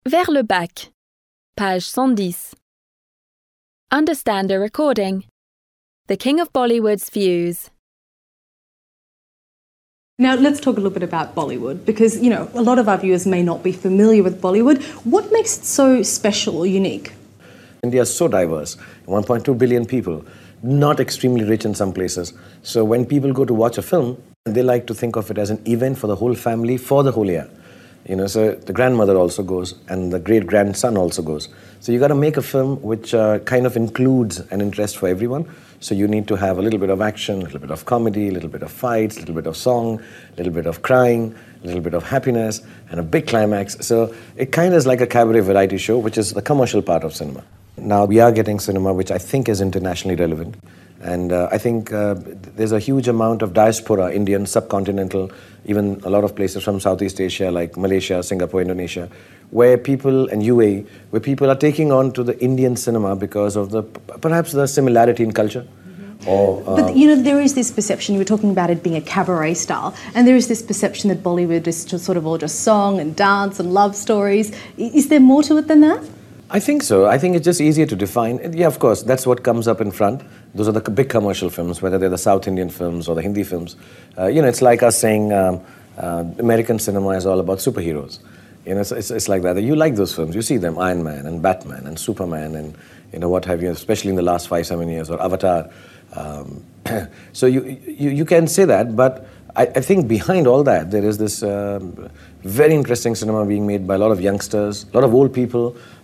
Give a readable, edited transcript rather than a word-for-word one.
Vers le bac. Page 110. Understand a recording. The King of Bollywood's views. Now, let's talk a little bit about Bollywood because, a lot of our viewers may not be familiar with Bollywood. What makes it so special or unique? India is so diverse, 1.2 billion people, not extremely rich in some places. So when people go to watch a film, they like to think of it as an event for the whole family for the whole year. So the grandmother also goes and the great-grandson also goes. So you got to make a film which kind of includes an interest for everyone. So you need to have a little bit of action, a little bit of comedy, a little bit of fights, a little bit of song, a little bit of crying, a little bit of happiness, and a big climax. So it kind of is like a cabaret variety show, which is the commercial part of cinema. Now we are getting cinema which I think is internationally relevant. And I think there's a huge amount of diaspora, Indian, subcontinental, even a lot of places from Southeast Asia like Malaysia, Singapore, Indonesia, where people, and UAE, where people are taking on to the Indian cinema because of perhaps the similarity in culture. But there is this perception, you were talking about it being a cabaret style, and there is this perception that Bollywood is just sort of all just song and dance and love stories. Is there more to it than that? I think so. I think it's just easier to define. Yeah, of course, that's what comes up in front. Those are the big commercial films, whether they're the South Indian films or the Hindi films. It's like us saying American cinema is all about superheroes. It's like that. You like those films. You see them, Iron Man and Batman and Superman and what have you, especially in the last 5-7 years, or Avatar. So you can say that, but I think behind all that, there is this very interesting cinema being made by a lot of youngsters, a lot of old people,